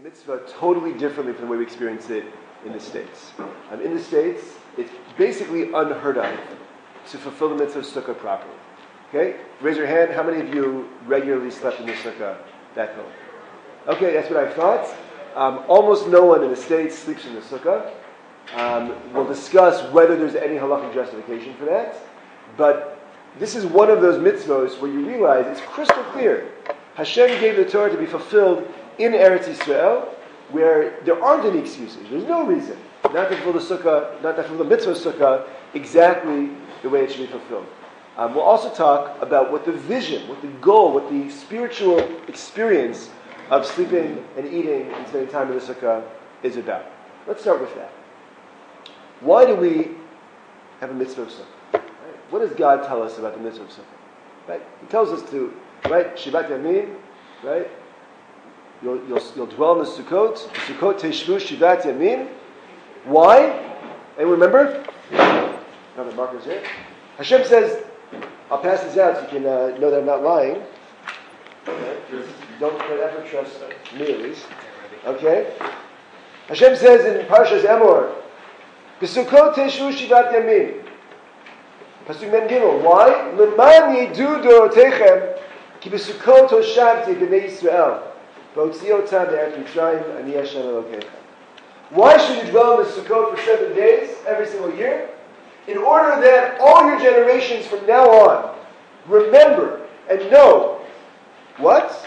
mitzvah totally differently from the way we experience it in the States. In the States, it's basically unheard of to fulfill the mitzvah of sukkah properly. Okay? Raise your hand. How many of you regularly slept in the sukkah back home? Okay, that's what I thought. Almost no one in the States sleeps in the sukkah. We'll discuss whether there's any halachic justification for that. But this is one of those mitzvahs where you realize it's crystal clear. Hashem gave the Torah to be fulfilled in Eretz Yisrael, where there aren't any excuses. There's no reason not to fulfill the sukkah, not to fulfill the mitzvah sukkah exactly the way it should be fulfilled. We'll also talk about what the vision, what the goal, what the spiritual experience of sleeping and eating and spending time in the sukkah is about. Let's start with that. Why do we have a mitzvah of sukkah? Right? What does God tell us about the mitzvah of sukkah? Right? He tells us to, right, Shivat Yamin, right? You'll dwell in the Sukkot. Sukkot Teshvu Shivat Yamin. Why? Anyone remember? Have the markers here. Hashem says, I'll pass this out so you can know that I'm not lying. Okay. Don't ever trust me at least. Okay? Hashem says in Parshas Emor, B'Sukkot Teshvu Shivat Yamin. Pasuk Mem Gimel. Why? L'man yidu dorotechem ki b'Sukkot hoshavti b'nei Yisrael v'otzi otam me'eretz Mitzrayim ani Hashem Elokeichem. Why should you dwell in the Sukkot for 7 days every single year? In order that all your generations from now on remember and know what?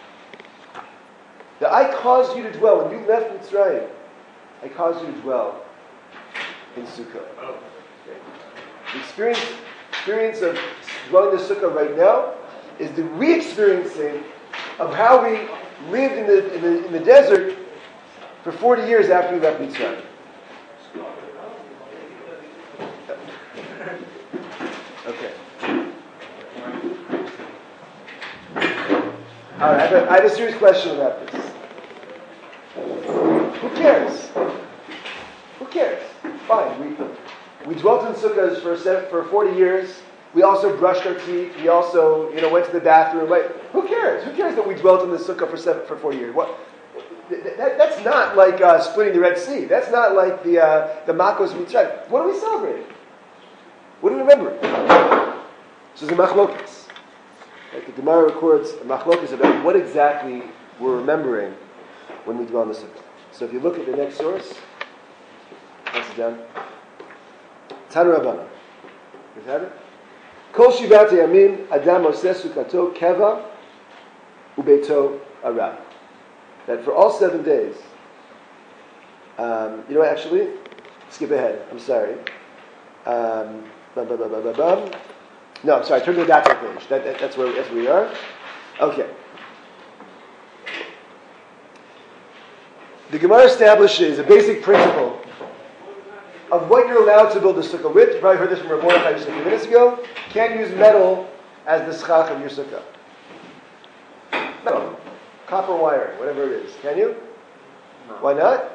That I caused you to dwell. When you left Mitzrayim, I caused you to dwell in Sukkot. Okay. The experience of dwelling in the Sukkah right now is the re-experiencing of how we lived in the desert for 40 years after we left Mitzrayim. Okay. All right, I have a serious question about this. Who cares? Who cares? Fine. We dwelt in sukkahs for 40 years. We also brushed our teeth. We also, went to the bathroom. Who cares? Who cares that we dwelt in the sukkah for 40 years? What? That's not like splitting the Red Sea. That's not like the Makos Mitzrayim. What are we celebrating? What are we remembering? So there's a machlokas. Right? The Gemara records a machlokas about what exactly we're remembering when we dwell in the sukkah. So if you look at the next source, pass it down. Tanu Rabbana. You have it? Kol shivat yamim adam oseh sukkato keva ubeito arab. That for all 7 days, actually, skip ahead. I'm sorry. No, I'm sorry. Turn to the back page. That's where we are. Okay. The Gemara establishes a basic principle of what you're allowed to build a sukkah with. You probably heard this from Rav Mordechai just a few minutes ago. Can't use metal as the schach of your sukkah. Metal, copper wiring, whatever it is. Can you? No. Why not?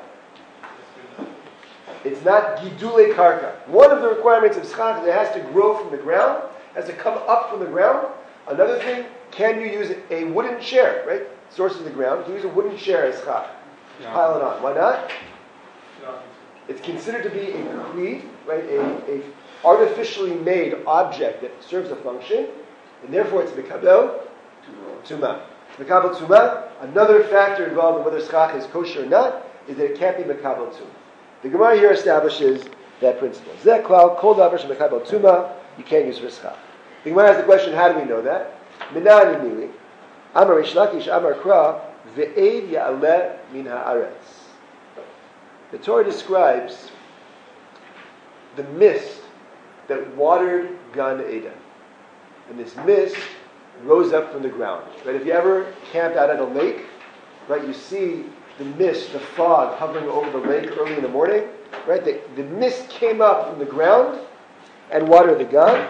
It's not gidule karka. One of the requirements of schach is it has to grow from the ground, has to come up from the ground. Another thing, can you use a wooden chair, right? Source of the ground. Can you use a wooden chair as schach? Just pile it on. Why not? No. It's considered to be a kli, right? A artificially made object that serves a function, and therefore it's mekabel tumah. Mekabel tumah. Another factor involved in whether schach is kosher or not is that it can't be mekabel tumah. The Gemara here establishes that principle. Zeh klal kol davar shemekabel tumah you can't use for schach. The Gemara has the question: how do we know that? Minan nili Amar Rish Lakish Amar Kra ve'ed ya'aleh min ha'aretz. The Torah describes the mist that watered Gan Eden. And this mist rose up from the ground. Right? If you ever camped out at a lake, right, you see the mist, the fog hovering over the lake early in the morning. Right? The mist came up from the ground and watered the Gan.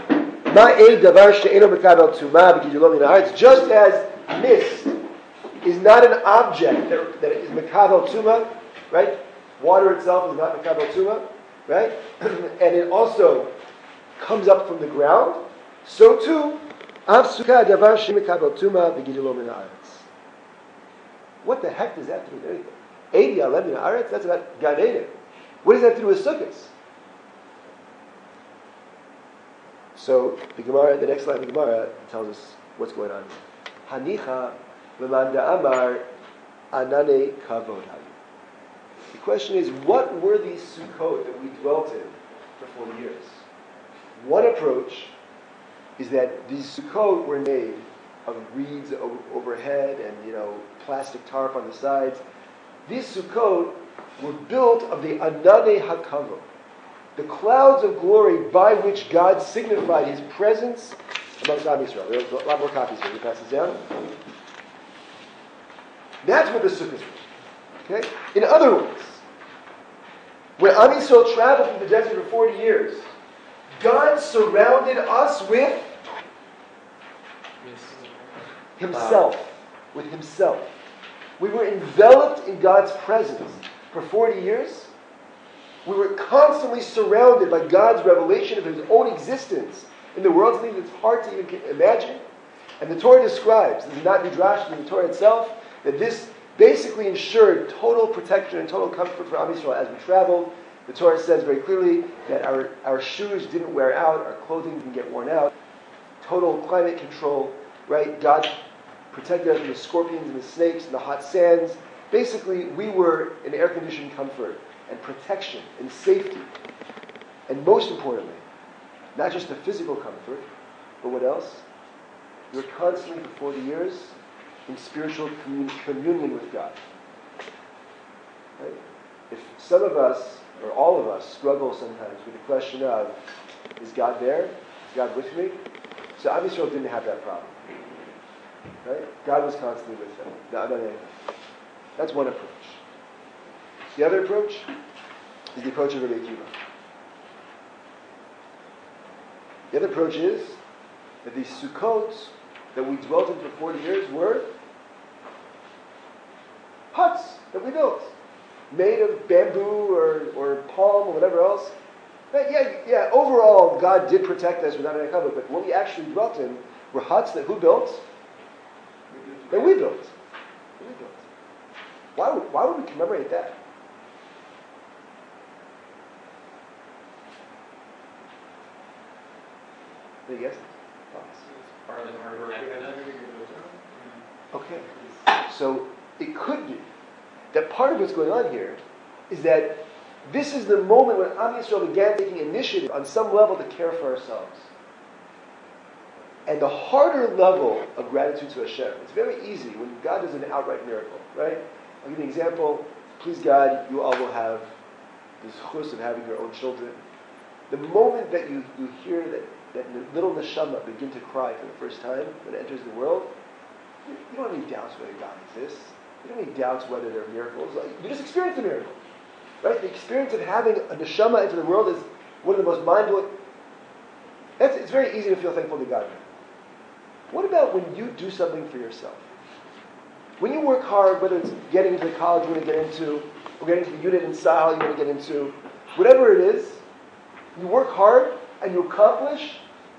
Just as mist is not an object that is mekabel tumah, right? Water itself is not mekabel tumah, right? And it also comes up from the ground. So too, av sukkah davar shemekabel tumah v'gidulo min haaretz. What the heck does that do with anything? Eidi alem min haaretz, that's about Gan Eden. What does that have to do with Sukkos? So the Gemara, the next line of the Gemara tells us what's going on here. Hanicha lemanda amar anane kavod hayu. The question is, what were these Sukkot that we dwelt in for 40 years? One approach is that these Sukkot were made of reeds overhead and plastic tarp on the sides. These Sukkot were built of the anane hakavod, the clouds of glory by which God signified His presence amongst Am Yisrael. There's a lot more copies here. You pass this down. That's what the Sukkot is. Okay? In other words, when Am Yisrael traveled through the desert for 40 years, God surrounded us with Himself. With Himself. We were enveloped in God's presence for 40 years. We were constantly surrounded by God's revelation of His own existence in the world, something that's hard to even imagine. And the Torah describes, this is not Midrash, in the Torah itself, that this basically ensured total protection and total comfort for Am Yisrael as we traveled. The Torah says very clearly that our shoes didn't wear out, our clothing didn't get worn out. Total climate control, right? God protected us from the scorpions and the snakes and the hot sands. Basically, we were in air-conditioned comfort and protection and safety. And most importantly, not just the physical comfort, but what else? We were constantly for 40 years in spiritual communion with God. Right? If some of us, or all of us, struggle sometimes with the question of, is God there? Is God with me? So Am Yisrael didn't have that problem. Right? God was constantly with them. That's one approach. The other approach is the approach of Rabbi Akiva. The other approach is that these Sukkot that we dwelt in for 40 years were huts that we built, made of bamboo or palm or whatever else. But yeah, overall, God did protect us without any cover, but what we actually dwelt in were huts that who built? That we built. That we built. Why would we commemorate that? Any guesses? Thoughts? Okay. So it could be that part of what's going on here is that this is the moment when Am Yisrael began taking initiative on some level to care for ourselves. And the harder level of gratitude to Hashem, it's very easy when God does an outright miracle, right? I'll give you an example. Please God, you all will have this chus of having your own children. The moment that you hear that little neshama begin to cry for the first time when it enters the world, you don't have any doubts whether God exists. You don't have any doubts whether there are miracles. You just experience the miracle. Right? The experience of having a neshama into the world is one of the most mind-blowing. It's very easy to feel thankful to God. What about when you do something for yourself? When you work hard, whether it's getting into the college you want to get into, or getting into the unit in Sahel you want to get into, whatever it is, you work hard and you accomplish,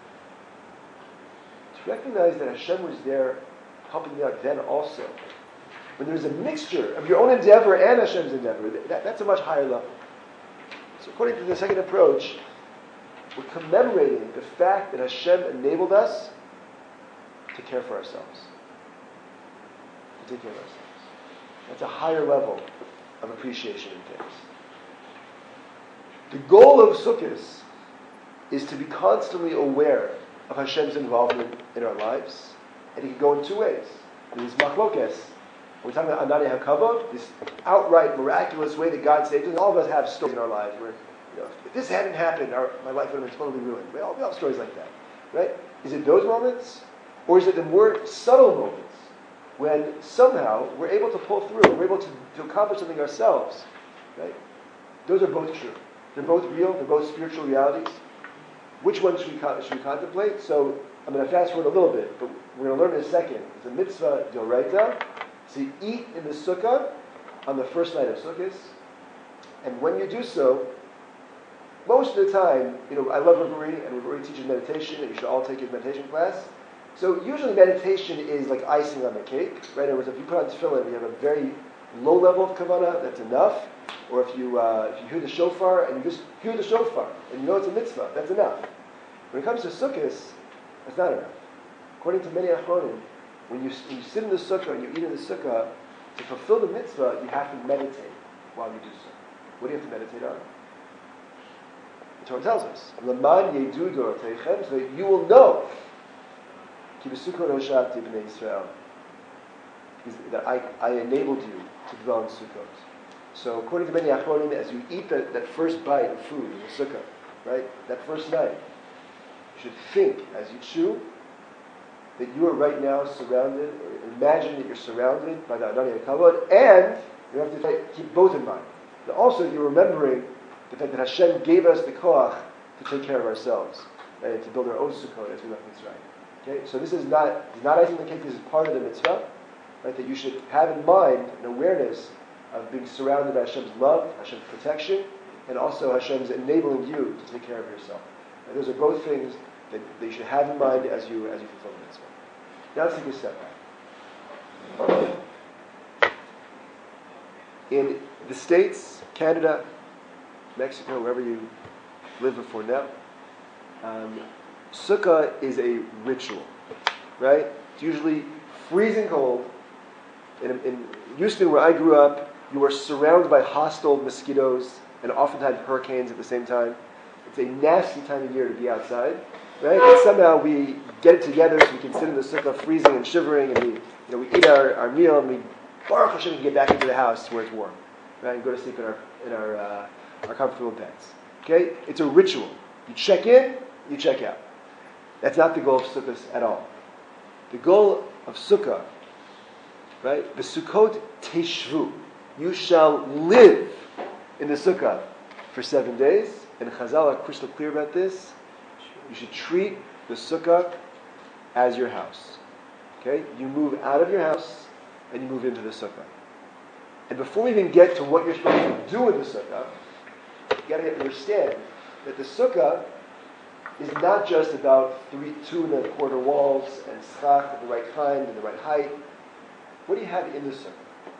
to recognize that Hashem was there helping you out then also. When there's a mixture of your own endeavor and Hashem's endeavor, that's a much higher level. So according to the second approach, we're commemorating the fact that Hashem enabled us to care for ourselves. To take care of ourselves. That's a higher level of appreciation and thanks. The goal of Sukkot is to be constantly aware of Hashem's involvement in our lives. And it can go in two ways. There's machlokes. We're talking about Anane HaKavod, this outright miraculous way that God saves us. All of us have stories in our lives where, if this hadn't happened, my life would have been totally ruined. We all have stories like that, right? Is it those moments? Or is it the more subtle moments when somehow we're able to pull through, we're able to accomplish something ourselves, right? Those are both true. They're both real, they're both spiritual realities. Which one should we contemplate? So I'm going to fast forward a little bit, but we're going to learn in a second. It's a mitzvah d'oraita to eat in the sukkah on the first night of Sukkot. And when you do so, most of the time, I love Rabbi, and Rabbi teaches meditation, and you should all take his meditation class. So usually meditation is like icing on the cake, right? In other words, if you put on tefillin, you have a very low level of kavanah, that's enough. Or if you hear the shofar and you just hear the shofar and you know it's a mitzvah, that's enough. When it comes to sukkahs, that's not enough. According to many achronim, when you sit in the sukkah and you eat in the sukkah, to fulfill the mitzvah, you have to meditate while you do so. What do you have to meditate on? The Torah tells us, "L'man yedu doroteichem," so that you will know, ki b'sukkot hoshavti b'nei Yisrael, that I enabled you to dwell in Sukkot. So according to many achronim, as you eat that first bite of food in the sukkah, right, that first night, you should think as you chew that you are right now surrounded, or imagine that you're surrounded by the Adonai HaKavod, and you have to keep both in mind. And also you're remembering the fact that Hashem gave us the koach to take care of ourselves, right, and to build our own sukkot as we left Mitzrayim. Okay, so this is not icing the cake, this is part of the mitzvah, right, that you should have in mind an awareness of being surrounded by Hashem's love, Hashem's protection, and also Hashem's enabling you to take care of yourself. And those are both things that you should have in mind as you fulfill the mitzvah. Now let's take a step back. In the States, Canada, Mexico, wherever you live before now, Sukkah is a ritual, right? It's usually freezing cold. In Houston, where I grew up, you are surrounded by hostile mosquitoes and oftentimes hurricanes at the same time. It's a nasty time of year to be outside, right? And somehow we get it together so we can sit in the sukkah freezing and shivering, and we eat our meal, and we Baruch Hashem can get back into the house where it's warm, right? And go to sleep in our comfortable beds. Okay, it's a ritual. You check in, you check out. That's not the goal of sukkahs at all. The goal of sukkah, right? The Sukkot teshvu. You shall live in the sukkah for 7 days. And Chazal are crystal clear about this. You should treat the sukkah as your house. Okay? You move out of your house and you move into the sukkah. And before we even get to what you're supposed to do with the sukkah, you got to understand that the sukkah is not just about 2.25 walls and schach of the right kind and the right height. What do you have in the sukkah?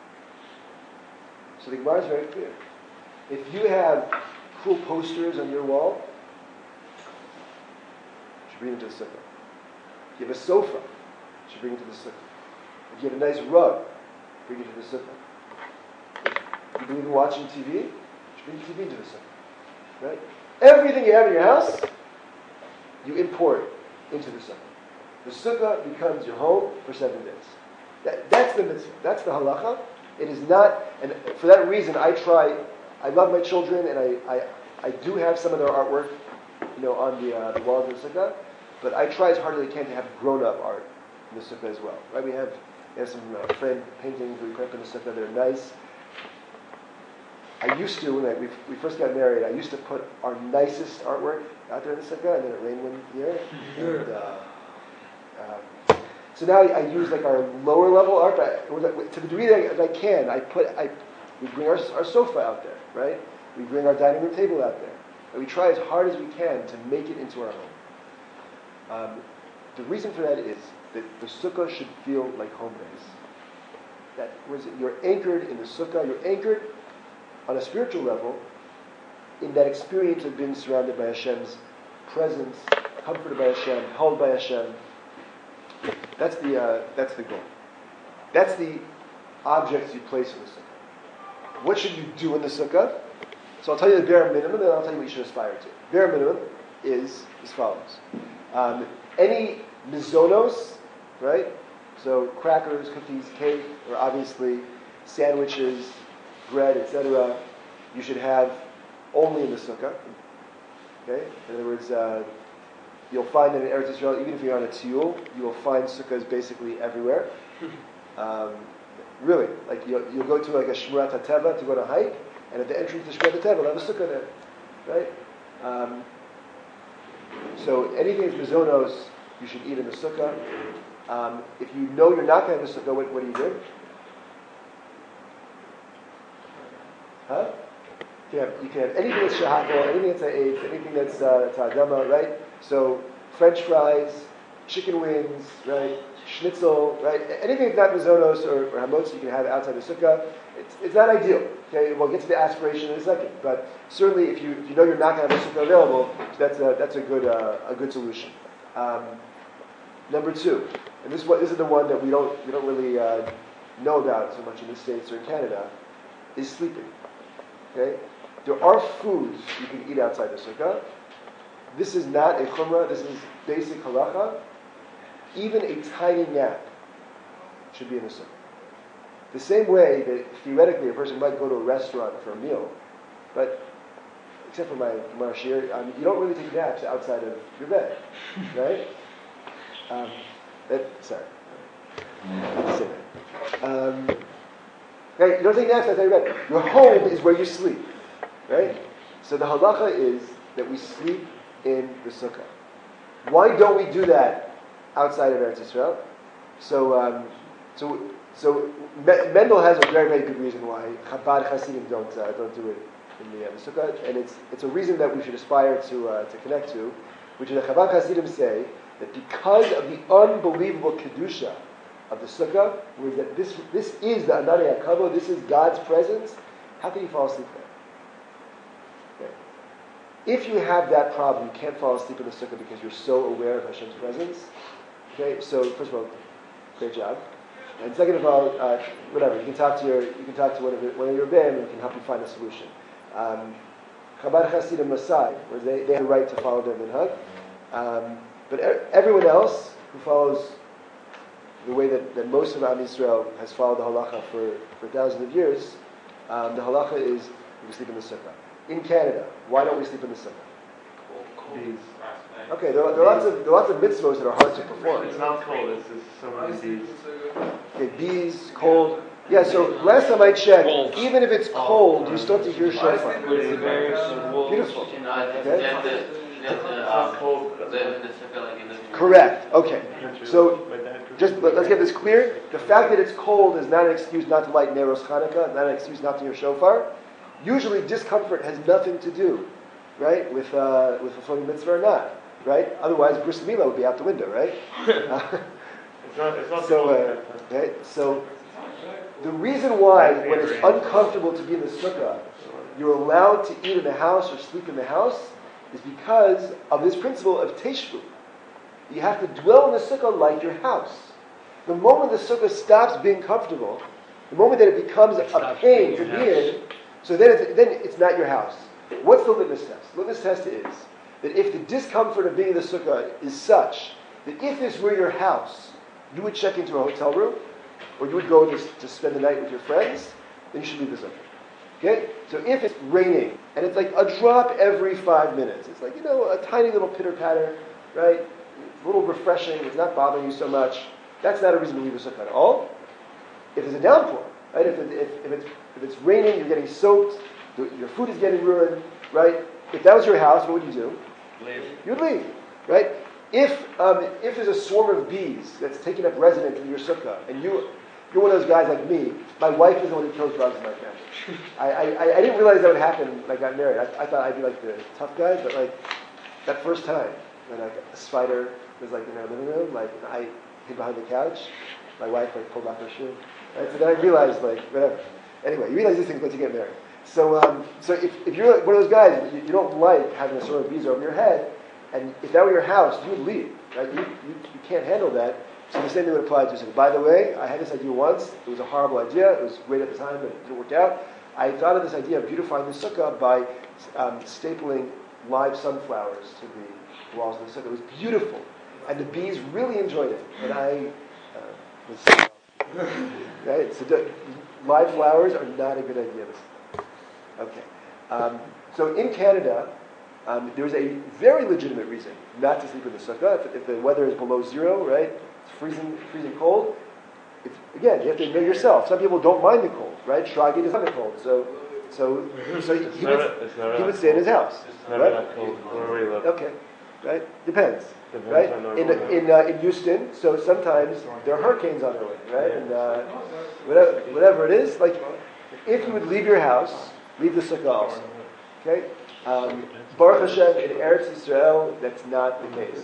So the Gemara is very clear. If you have cool posters on your wall, you should bring it to the sukkah. If you have a sofa, you should bring it to the sukkah. If you have a nice rug, bring it to the sukkah. If you believe in watching TV, you should bring the TV to the sukkah. Right? Everything you have in your house, you import into the sukkah. The sukkah becomes your home for 7 days. That's the mitzvah. That's the halacha. It is not, and for that reason, I love my children, and I do have some of their artwork, on the walls of the sukkah, but I try as hard as I can to have grown-up art in the sukkah as well. Right? We have some friend paintings we put up in the sukkah. They're nice. I used to, when we first got married, I used to put our nicest artwork out there in the sukkah, and then it rained one year. So now I use our lower level art, but to the degree that I can, we bring our sofa out there, right? We bring our dining room table out there. And we try as hard as we can to make it into our home. The reason for that is that the sukkah should feel like home base. You're anchored in the sukkah, you're anchored on a spiritual level in that experience of being surrounded by Hashem's presence, comforted by Hashem, held by Hashem. That's the goal. That's the objects you place in the sukkah. What should you do in the sukkah? So I'll tell you the bare minimum, and I'll tell you what you should aspire to. Bare minimum is as follows. Any mizonos, right? So crackers, cookies, cake, or obviously sandwiches, bread, etc. You should have only in the sukkah. Okay? In other words, you'll find that in Eretz Yisrael, even if you're on a tiyul, you will find sukkahs basically everywhere. Really, you'll go to a Shmurat HaTeva to go on a hike, and at the entrance to Shmurat HaTeva, they'll have a sukkah there, right? So anything that's mizonos, you should eat in the sukkah. If you know you're not going to have a sukkah, what do you do? Huh? You can have anything that's shahakol, anything that's ha'etz, anything that's ha'adama, right? So French fries, chicken wings, right? schnitzel, right? Anything that's not mazonos or hamotzi you can have outside the sukkah. It's not ideal. Okay, we'll get to the aspiration in a second, but certainly if you know you're not going to have a sukkah available, that's a good solution. Number two, and this is the one that we don't really know about so much in the States or in Canada, is sleeping. Okay, there are foods you can eat outside the sukkah. This is not a chumrah. This is basic halacha. Even a tiny nap should be in the sukkah. The same way that theoretically a person might go to a restaurant for a meal, but except for my shir, you don't really take naps outside of your bed, right? Sorry. Right, you don't take naps outside your bed. Your home is where you sleep, right? So the halacha is that we sleep in the sukkah. Why don't we do that outside of Eretz Yisrael? So Mendel has a very, very good reason why Chabad Hasidim don't do it in the sukkah, and it's a reason that we should aspire to connect to, which is that Chabad Hasidim say that because of the unbelievable kedusha of the sukkah, where that this is the Ananei HaKavod, this is God's presence, how can you fall asleep there? Okay. If you have that problem, you can't fall asleep in the sukkah because you're so aware of Hashem's presence. Okay, so first of all, great job. And second of all, whatever, you can talk to one of your rebbeim and can help you find a solution. Chabad Hasidim Masai, where they have the right to follow their minhag. But everyone else who follows the way that most of Am Yisrael has followed the halacha for thousands of years, the halacha is we sleep in the sukkah. In Canada, why don't we sleep in the sukkah? Bees. Okay, there are lots of mitzvahs that are hard to perform. It's not cold. It's just so many bees. Okay, bees, cold. Yeah. So last time I checked, even if it's cold, you still have to hear shofar. Beautiful. Okay. Correct. Okay. So just let's get this clear. The fact that it's cold is not an excuse not to light Neros Hanukkah, not an excuse not to hear shofar. Usually, discomfort has nothing to do, right, with fulfilling mitzvah or not, right? Otherwise, bris milah would be out the window, right? It's not so, okay, so the reason why, when it's uncomfortable to be in the sukkah, you're allowed to eat in the house or sleep in the house, is because of this principle of teshvu. You have to dwell in the sukkah like your house. The moment the sukkah stops being comfortable, the moment that it becomes a pain to be in, so then it's not your house. What's the litmus test? The litmus test is that if the discomfort of being in the sukkah is such that if this were your house, you would check into a hotel room, or you would go to spend the night with your friends, then you should leave the sukkah. Okay? So if it's raining, and it's like a drop every 5 minutes, it's like, a tiny little pitter-patter, right? It's a little refreshing, it's not bothering you so much, that's not a reason to leave the sukkah at all. If it's a downpour, right? If it's raining, you're getting soaked, your food is getting ruined, right? If that was your house, what would you do? Leave. You'd leave, right? If there's a swarm of bees that's taking up residence in your sukkah, and you're one of those guys like me, my wife is the one who kills bugs in my family. I didn't realize that would happen when I got married. I thought I'd be like the tough guy, but like that first time when like a spider was like in our living room, like I hid behind the couch, my wife like pulled off her shoe. Right? So then I realized like whatever. Anyway, you realize these things once you get married. So if you're like one of those guys, you don't like having a swarm of bees over your head, and if that were your house, you would leave. Right? You can't handle that. So the same thing would apply to you. By the way, I had this idea once. It was a horrible idea. It was great at the time, but it didn't work out. I thought of this idea of beautifying the sukkah by stapling live sunflowers to the walls of the sukkah. It was beautiful, and the bees really enjoyed it. And I was right. So live flowers are not a good idea. Okay. So in Canada, there's a very legitimate reason not to sleep in the sukkah. If the weather is below zero, right? It's freezing cold. Again, you have to know yourself. Some people don't mind the cold, right? Shragi doesn't mind the cold, so he would stay in his house. It's never that cold where we live. Okay, right? Depends, right? In Houston, so sometimes there are hurricanes on their way, right? And whatever it is, like if you would leave your house, leave the sukkah also. Okay. Baruch Hashem, in Eretz Yisrael, that's not the case.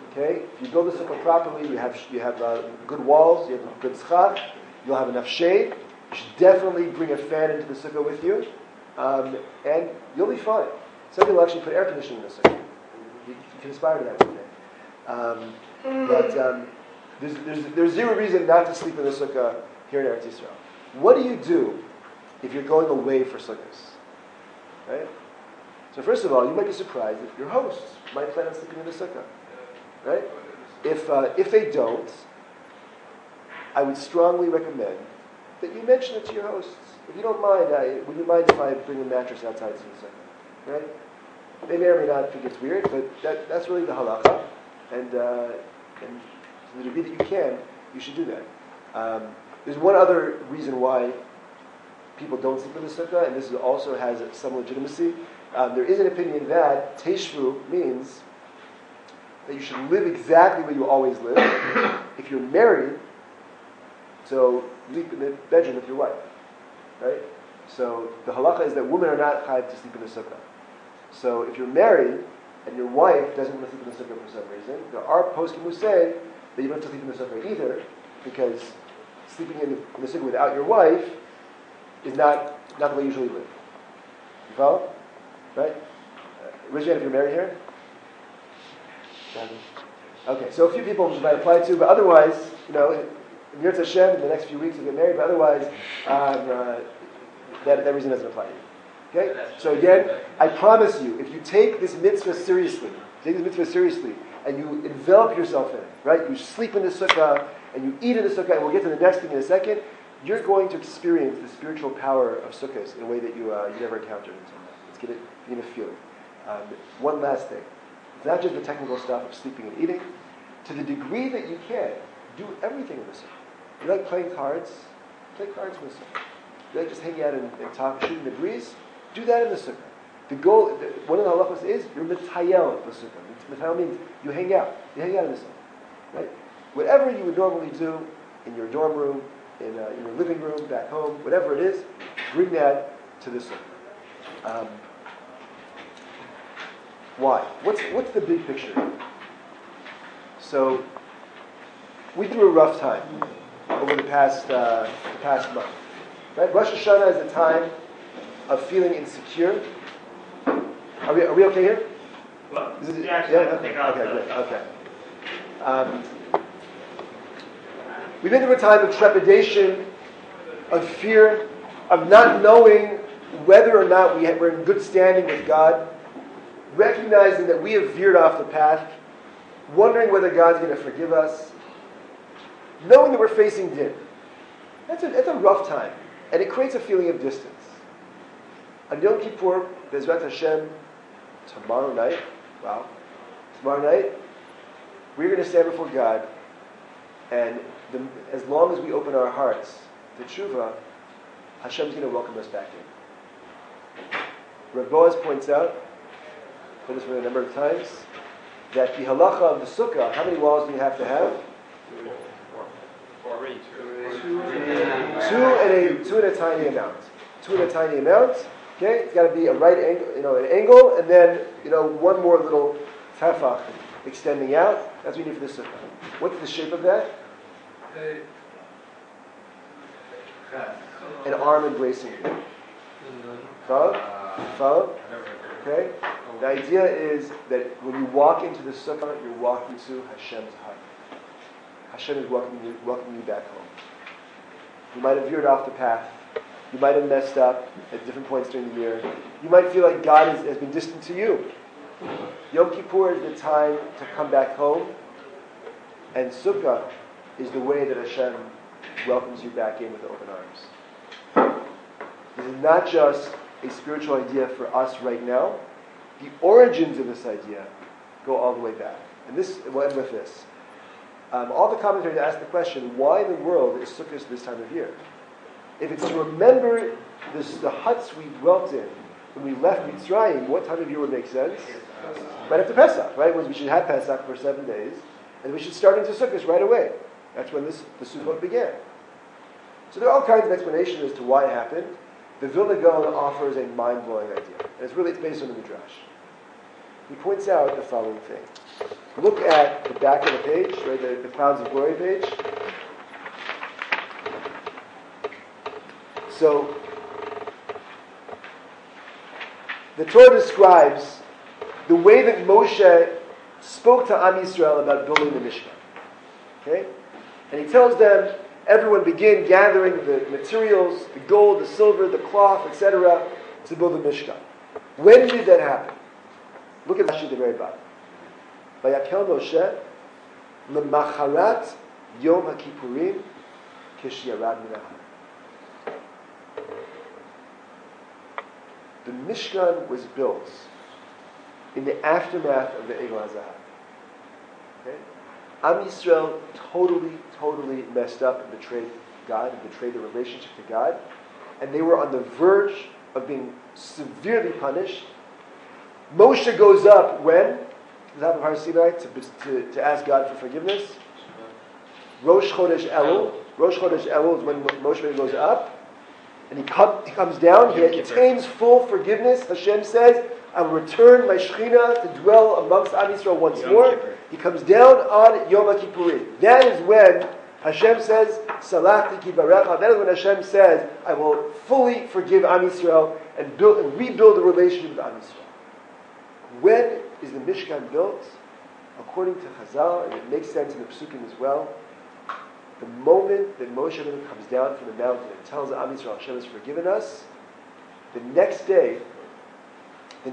Okay, if you build the sukkah properly, you have good walls, you have good tzchak, you'll have enough shade. You should definitely bring a fan into the sukkah with you, and you'll be fine. Some people actually put air conditioning in the sukkah. You can aspire to that one day. But there's zero reason not to sleep in the sukkah here in Eretz Yisrael. What do you do if you're going away for sukkahs? Right? So first of all, you might be surprised if your hosts might plan on sleeping in the sukkah. Right? If they don't, I would strongly recommend that you mention it to your hosts. If you don't mind, would you mind if I bring a mattress outside to the sukkah? Right? They may or may not think it's weird, but that's really the halacha. And to the degree that you can, you should do that. There's one other reason why people don't sleep in the sukkah, and this also has some legitimacy. There is an opinion that teshvu means that you should live exactly where you always live. If you're married, so sleep in the bedroom with your wife, right? So the halacha is that women are not chayav to sleep in the sukkah. So if you're married and your wife doesn't want to sleep in the sukkah for some reason, there are poskim who say that you don't have to sleep in the sukkah either, because sleeping in the sukkah without your wife is not the way you usually live. You follow? Right? Raise your hand if you're married here. Okay, so a few people might apply to, but otherwise, in Yirtzeh Hashem, in the next few weeks you'll get married, but otherwise, that reason doesn't apply to you. Okay? So again, I promise you, if you take this mitzvah seriously, and you envelop yourself in it, right? You sleep in the sukkah, and you eat in the sukkah, and we'll get to the next thing in a second, you're going to experience the spiritual power of sukkahs in a way that you never encountered until now. You're going to feel it. One last thing. It's not just the technical stuff of sleeping and eating. To the degree that you can, do everything in the sukkah. You like playing cards? Play cards in the sukkah. You like just hanging out and talk, shooting the breeze? Do that in the sukkah. The goal, one of the halachos is you're mitayel the sukkah. Mitayel means you hang out. You hang out in the sukkah. Right? Whatever you would normally do in your dorm room, in your living room, back home, whatever it is, bring that to the sukkah. Why? What's the big picture? So, we threw a rough time over the past month. Right? Rosh Hashanah is a time of feeling insecure. Are we okay here? Well, yeah? Okay, good. Okay. We've been through a time of trepidation, of fear, of not knowing whether or not we're in good standing with God, recognizing that we have veered off the path, wondering whether God's going to forgive us, knowing that we're facing din. That's a rough time, and it creates a feeling of distance. On Yom Kippur, Bezrat Hashem, tomorrow night, we're going to stand before God, and as long as we open our hearts to tshuva, Hashem's going to welcome us back in. Rav Boaz points out, for this a number of times, that the halacha of the sukkah, how many walls do you have to have? Two and a tiny amount. Two and a tiny amount. Okay, it's got to be a right angle, an angle, and then one more little tefach extending out. That's what you need for the sukkah. What's the shape of that? An arm embracing you. Follow? Okay? The idea is that when you walk into the sukkah, you're walking to Hashem's heart. Hashem is welcoming you back home. You might have veered off the path. You might have messed up at different points during the year. You might feel like God has been distant to you. Yom Kippur is the time to come back home, and sukkah is the way that Hashem welcomes you back in with open arms. This is not just a spiritual idea for us right now. The origins of this idea go all the way back. And we'll end with this. All the commentators ask the question, why in the world is Sukkot this time of year? If it's to remember the huts we dwelt in when we left Mitzrayim, what time of year would make sense? Right after Pesach, right? When we should have Pesach for 7 days, and we should start into Sukkot right away. That's when the Sukkot began. So there are all kinds of explanations as to why it happened. The Vilna Gaon offers a mind-blowing idea. And it's based on the Midrash. he points out the following thing. Look at the back of the page, right, the Clouds of Glory page. So, the Torah describes the way that Moshe spoke to Am Yisrael about building the Mishkan. Okay? And he tells them, everyone begin gathering the materials, the gold, the silver, the cloth, etc., to build the Mishkan. When did that happen? Look at Rashi at the very bottom. Vayakel Moshe lemacharat Yom HaKippurim kishiyarad min ha'ar. The Mishkan was built in the aftermath of the Egel HaZahav. Okay? Am Yisrael totally messed up and betrayed God and betrayed the relationship to God. And they were on the verge of being severely punished. Moshe goes up when? To the top of Har Sinai to ask God for forgiveness. Rosh Chodesh Elul. Rosh Chodesh Elul is when Moshe goes up. And he comes down, he attains full forgiveness. Hashem says, I will return my Shekhinah to dwell amongst Am Yisrael once more. He comes down on Yom HaKippurim. That is when Hashem says, Salachti ki barecha. That is when Hashem says, I will fully forgive Am Yisrael and rebuild the relationship with Am Yisrael. When is the Mishkan built? According to Chazal, and it makes sense in the Psukim as well, the moment that Moshe Rabbeinu comes down from the mountain and tells Am Yisrael, Hashem has forgiven us, the next day he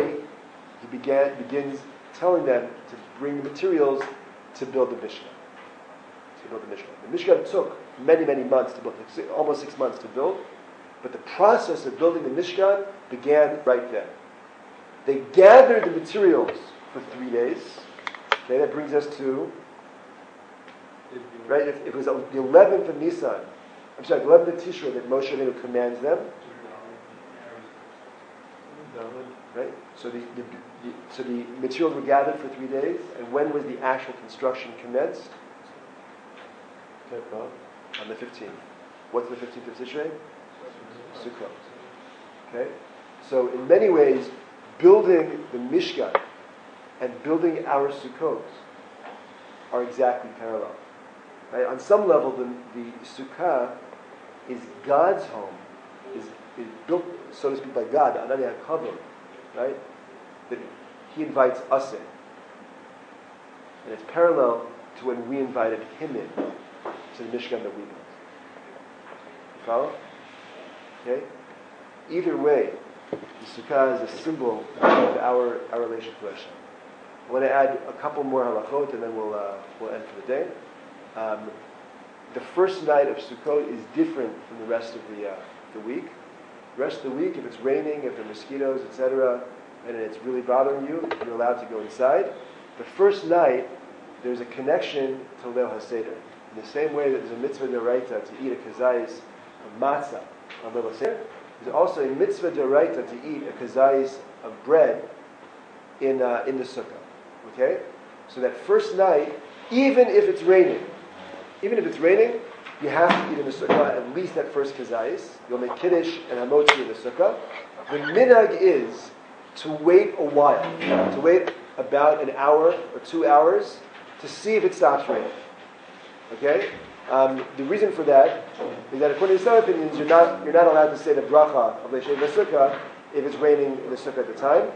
begins telling them to bring the materials to build the Mishkan. The Mishkan took many months to build, almost 6 months to build, but the process of building the Mishkan began right then. They gathered the materials for 3 days. Okay, that brings us to, right, it was the 11th of Nisan, the 11th of Tishrei that Moshe Rabbeinu commands them. Right? So the materials were gathered for 3 days, and when was the actual construction commenced? On the 15th. What's the 15th of Tishrei? Sukkot. Okay? So in many ways, building the Mishkan and building our Sukkot are exactly parallel. Right? On some level, the Sukkah is God's home, is built, so to speak, by God, the Anani HaKavod, right? That He invites us in. And it's parallel to when we invited Him in to the Mishkan that we built. You follow? Okay? Either way, the Sukkah is a symbol of our relation to Hashem. I want to add a couple more halachot and then we'll end for the day. The first night of Sukkot is different from the rest of the week. The rest of the week, if it's raining, if there are mosquitoes, etc., and it's really bothering you, you're allowed to go inside. The first night, there's a connection to Leil HaSeder. In the same way that there's a mitzvah d'oraita to eat a kazayis of matzah on Leil HaSeder, there's also a mitzvah d'oraita to eat a kazayis of bread in the sukkah. Okay? So that first night, even if it's raining, you have to eat in the sukkah at least that first kazayis. You'll make kiddush and hamotzi in the sukkah. The minhag is to wait a while, to wait about an hour or 2 hours to see if it stops raining. Okay? The reason for that is that according to some opinions, you're not allowed to say the bracha of Leishay Sukkah if it's raining in the sukkah at the time.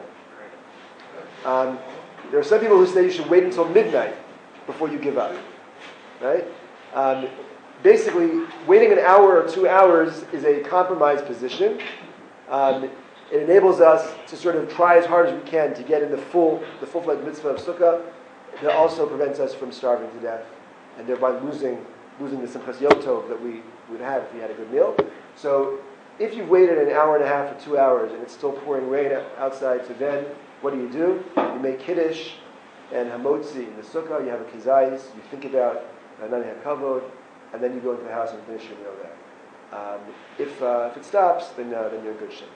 There are some people who say you should wait until midnight before you give up. Right? Basically, waiting an hour or 2 hours is a compromised position. It enables us to sort of try as hard as we can to get in the full-fledged mitzvah of sukkah. It also prevents us from starving to death and thereby losing the simchas yom tov that we would have if we had a good meal. So if you've waited an hour and a half or 2 hours and it's still pouring rain outside, so then what do? You make kiddush and hamotzi in the sukkah. You have a kizayis. You think about Anani HaKavod, and then you go into the house and finish your meal there. If it stops, then you're in good shape.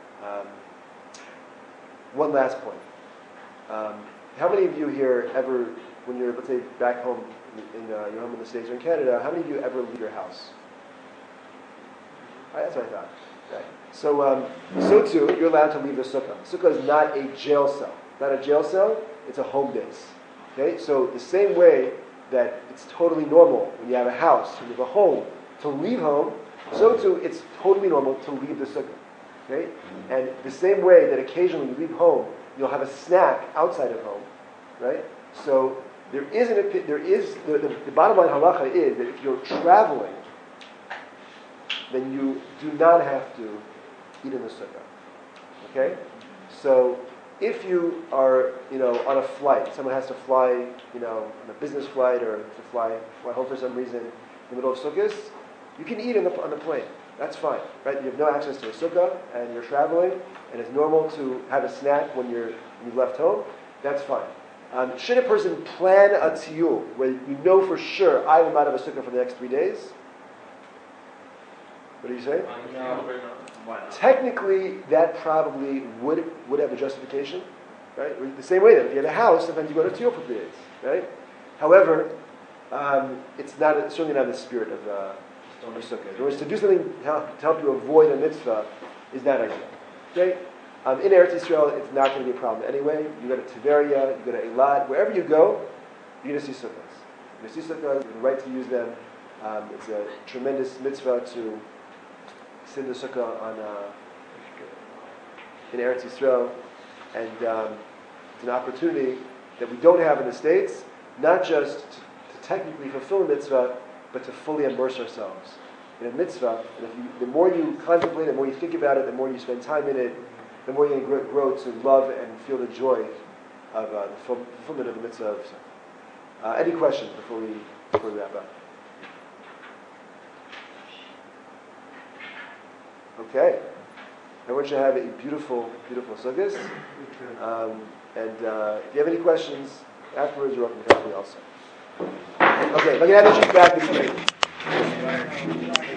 One last point. How many of you here ever, when you're, let's say, back home in your home in the States or in Canada, how many of you ever leave your house? Right, that's what I thought. Right. So too, you're allowed to leave the sukkah. Sukkah is not a jail cell. not a jail cell, it's a home base. Okay? So the same way that it's totally normal when you have a house, when you have a home, to leave home, so too it's totally normal to leave the sukkah. Okay? And the same way that occasionally you leave home, you'll have a snack outside of home, right? So the bottom line halacha is that if you're traveling, then you do not have to eat in the sukkah. Okay? So if you are, on a flight, someone has to fly, on a business flight or to fly home for some reason in the middle of sukkahs, you can eat on the plane. That's fine, right? You have no access to a sukkah and you're traveling, and it's normal to have a snack when you've left home. That's fine. Should a person plan a tiyul where you know for sure I am out of a sukkah for the next 3 days? What do you say? Technically, that probably would have a justification, right? The same way that if you have a house, sometimes you go to tiyul for 3 days, right? However, it's certainly not the spirit of a sukkah. In other words, to do something to help you avoid a mitzvah is not ideal. Okay? In Eretz Yisrael, it's not going to be a problem anyway. You go to Tiberia, you go to Eilat, wherever you go, you're going to see sukkahs. You're going to see sukkahs, you have the right to use them. It's a tremendous mitzvah to sit in the sukkah in Eretz Yisrael, and it's an opportunity that we don't have in the States, not just to technically fulfill a mitzvah, but to fully immerse ourselves in a mitzvah. And the more you contemplate it, the more you think about it, the more you spend time in it, the more you grow to love and feel the joy of the fulfillment of the mitzvah. Any questions before we wrap up? Okay. Everyone should have a beautiful, beautiful sukkahs. And if you have any questions afterwards, you're welcome to come to me also. Okay, if I can have the sheet back, it'd be great.